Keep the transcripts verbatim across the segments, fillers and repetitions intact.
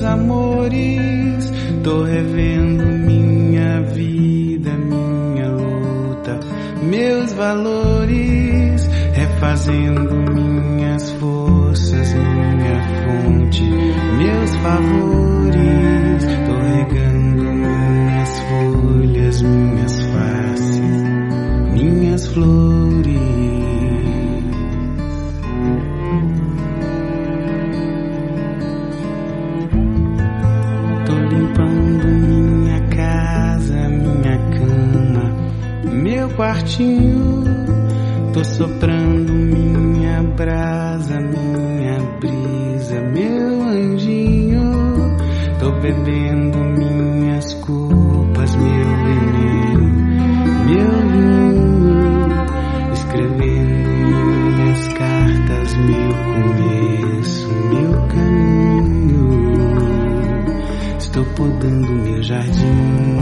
meus amores. Tô revendo minha vida, minha luta, meus valores, refazendo minhas forças, minha fonte, meus favores. Tô regando minhas folhas, minhas faces, minhas flores. Tô limpando minha casa, minha cama, meu quartinho. Tô soprando minha brasa, minha brisa, meu anjinho. Tô bebendo minhas culpas, meu veneno, meu vinho, escrevendo minhas cartas, meu começo, meu caminho. Estou podando meu jardim.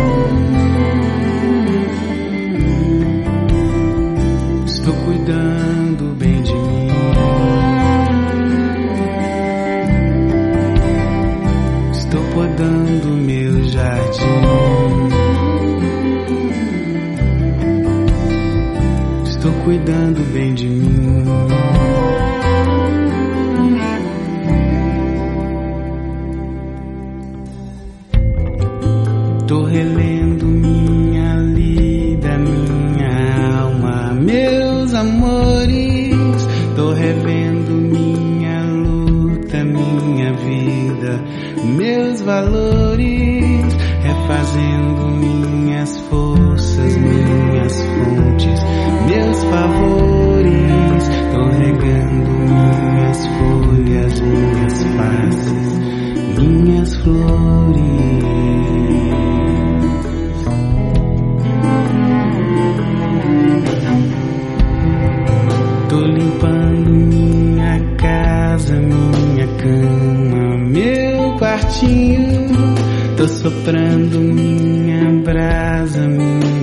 Estou cuidando bem de mim. Estou podando meu jardim. Estou cuidando bem de mim. Tô relendo minha lida, minha alma, meus amores. Tô revendo minha luta, minha vida, meus valores, refazendo minhas forças, minhas fontes, meus favores. Tô regando minhas folhas, minhas faces, minhas flores. Tô limpando minha casa, minha cama, meu quartinho. Tô soprando minha brasa, minha